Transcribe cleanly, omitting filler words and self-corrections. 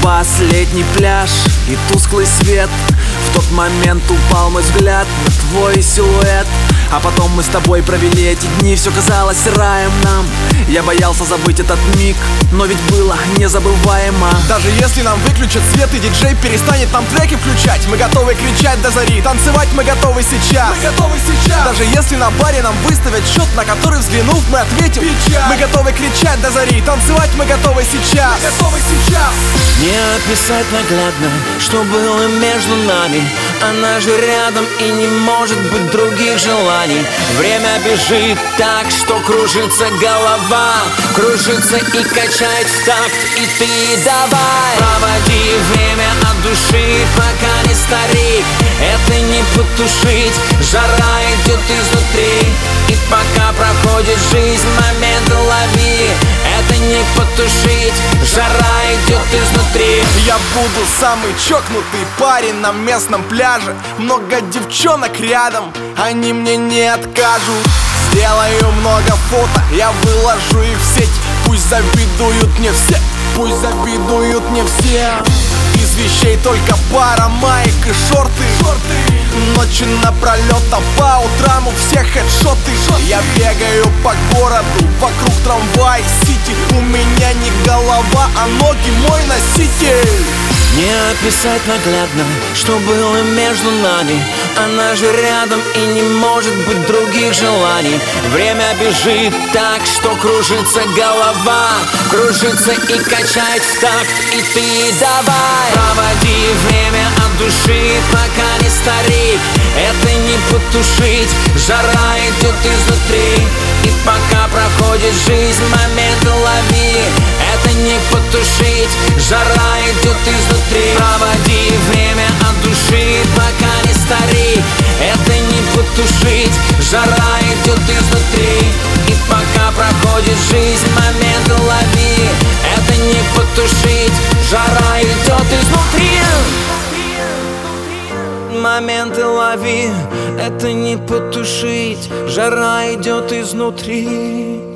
Последний пляж и тусклый свет. В тот момент упал мой взгляд на твой силуэт. А потом мы с тобой провели эти дни, все казалось раем нам. Я боялся забыть этот миг, но ведь было незабываемо. Даже если нам выключат свет и диджей перестанет нам треки включать, мы готовы кричать до зари, танцевать мы готовы сейчас. Мы готовы сейчас. Даже если на баре нам выставят счет, на который взглянув мы ответим печаль. Мы готовы кричать до зари, танцевать мы готовы сейчас. Мы готовы сейчас. Не описать наглядно, что было между нами. Она же рядом и не может быть других желаний. Время бежит так, что кружится голова, кружится и качает в такт. И ты давай проводи время от души, пока не старик. Это не потушить, жара идет изнутри. И пока проходит жизнь, моменты лови. Это не потушить, жара идет изнутри. Я буду самый чокнутый парень на местном пляже. Много девчонок рядом, они мне не откажут. Сделаю много фото, я выложу их в сеть. Пусть завидуют мне все, пусть завидуют мне все. Из вещей только пара маек и шорты. Ночи напролет, а по утрам у всех хедшоты. Я бегаю по городу, вокруг трамвай сити. У меня не голова, а ноги мой носитель. Не описать наглядно, что было между нами. Она же рядом и не может быть других желаний. Время бежит так, что кружится голова, кружится и качает в такт. И ты давай проводи время от души, пока не старик. Это не потушить, жара идет изнутри. И пока проходит жизнь, моменты лови. Это не потушить, жара идет изнутри. Проводи время от души, пока не старик. Это не потушить, жара идет изнутри. И пока проходит жизнь, моменты лови. Это не потушить, жара идет изнутри. Моменты лови, это не потушить, жара идет изнутри.